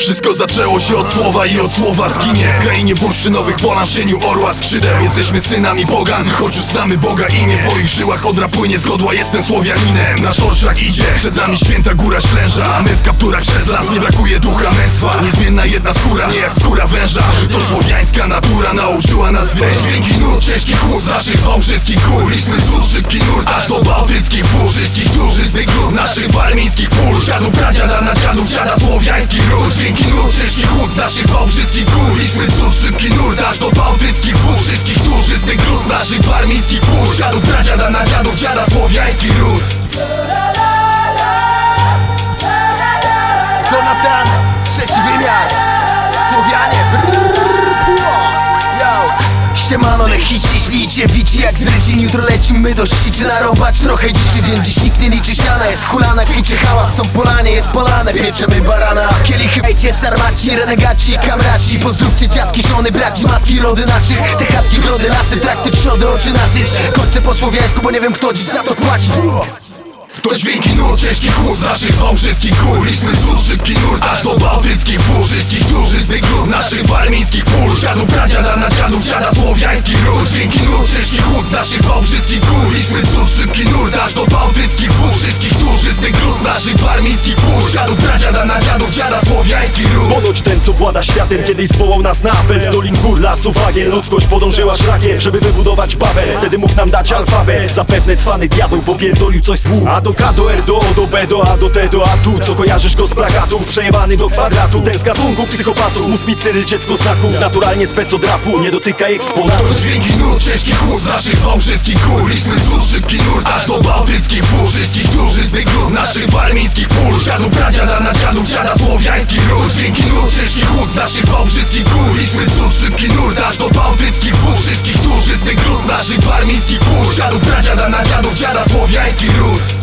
Wszystko zaczęło się od słowa i od słowa zginie. W krainie bursztynowych polan, w cieniu orła skrzydeł. Jesteśmy synami pogan, choć uznamy Boga imię. W moich żyłach odra płynie z godła, jestem Słowianinem. Nasz orszak idzie, przed nami święta góra Ślęża. A my w kapturach przez las, nie brakuje ducha męstwa. Niezmienna jedna skóra, nie jak skóra węża. To słowiańska natura nauczyła nas wiele. Dźwięki nut, ciężki chłód z naszych wałbrzyskich gór. Listwy wzór, szybki nurt, aż do bałtyckich wór. Wszystkich turzyznych gród, naszych warmińskich pól. Dziadów, pradziada na dziadów, dziada słowiański ród. Dźwięki nut, ciężki chłód z naszych wałbrzyskich gór. Listwy wzór, szybki nurt, aż do bałtyckich wór. Wszystkich turzyznych gród, naszych warmińskich pól. Dziadów, pradziada na dziadów, dziada słowiański ród. Donatan, trzeci wymiar, Słowianie. Siemano, lechici, ślijcie, wici jak z rycin. Jutro lecimy do siczy, narąbać trochę dziczy. Więc dziś nikt nie liczy siana, jest hulana, kwiczy hałas. Są polanie, jest polane, pieczemy barana. Kielichy, hejcie, sarmaci, renegaci, kamraci. Pozdrówcie dziadki, żony, braci, matki, rody naszych. Te chatki, grody, lasy, trakty, trzody, oczy nasyć. Kończę po słowiańsku, bo nie wiem kto dziś za to płaci. To dźwięki nut, ciężki chłód z naszych wałbrzyskich gór. Listwy wzór, szybki nurt, aż do bałtyckich wór. Wszystkich turzyznych gród, naszych warmińskich pól. Dziadów, pradziada na dziadów, dziada słowiański ród. Dźwięki nut, ciężki chłód z naszych wałbrzyskich gór. Listwy wzór, szybki nurt, aż do bałtyckich wór. Wszystkich turzyznych gród, naszych warmińskich pól. Dziadów, pradziada na dziadów, dziada słowiański ród. Ponoć ten, co włada światem, kiedyś zwołał nas na apel. Z dolin gór, lasów, agien, ludzkość podążyła szlakiem, żeby wybudować Babel. Wtedy mógł nam dać alfabet. Zapewne cwany diabeł popierdolił coś z pół. A do K, do R, do O, do B, do A, do T, do A tu. Co kojarzysz go z plakatów, przejebany do kwadratu. Ten z gatunków psychopatów, mów mi Cyryl, dziecko znaków. Naturalnie spec od rapu, nie dotykaj eksponatów. To dźwięki nut, ciężki chłód z naszych wałbrzyskich gór. Listwy wzór, szybki nurt, aż do bałtyckich wór. Wszystkich turzyznych gród, naszych warmińskich pól. Dziadów, pradziada na dziadów, dziada słowiański ród. Dźwięki nut, ciężki chłód z naszych wałbrzyskich gór. Listwy wzór, szybki nurt, aż do bałtyckich wór. Wszystkich turzyznych gród, naszych warmińskich pól. Dziadów, pradziada na dziadów, dziada słowiański ród.